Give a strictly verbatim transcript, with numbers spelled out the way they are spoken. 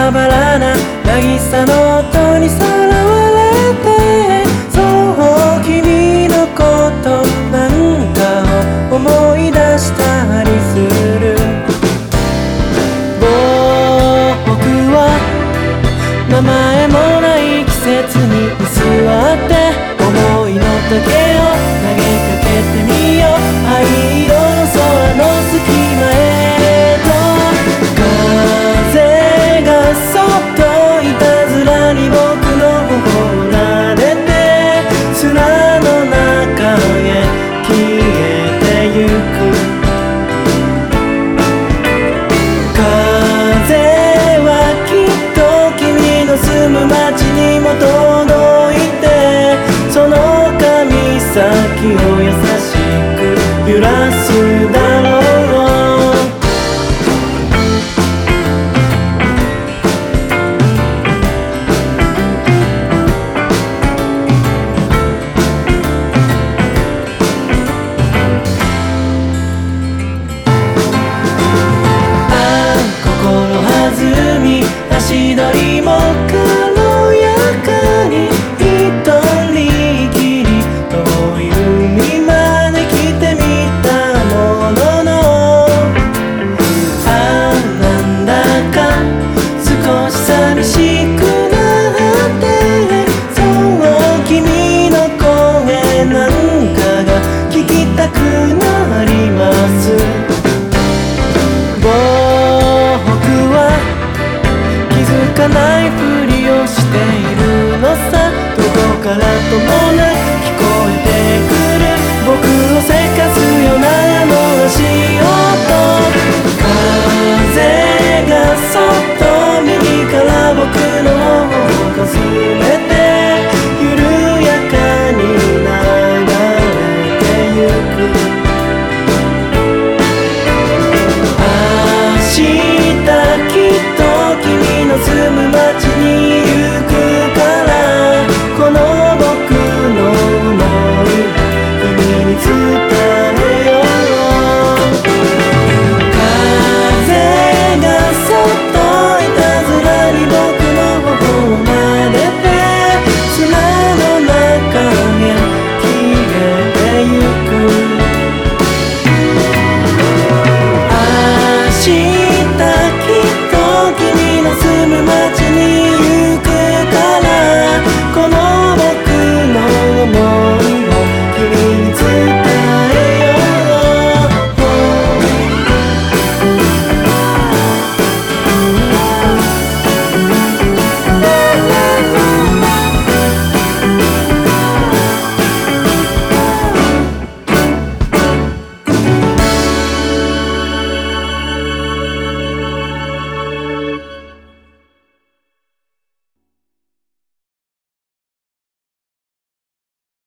まばらな渚の音にさらわれて、そう君のことなんかを思い出したりする。僕は名前もない季節に居座って思いの丈を投げかけてみよう。灰色の空の隙間へと、風がそっといたずらに僕の頬を撫でて、砂の中へ消えてゆく。風はきっと君の住む街にも届いて、その髪先を優しく揺らすだろう。ああ心弾み足取りも軽やかに、一人きり遠い海まで来てみたものの、ああなんだか少し寂しくなって、そう君の声なんかが聞きたくなります。僕は気づかない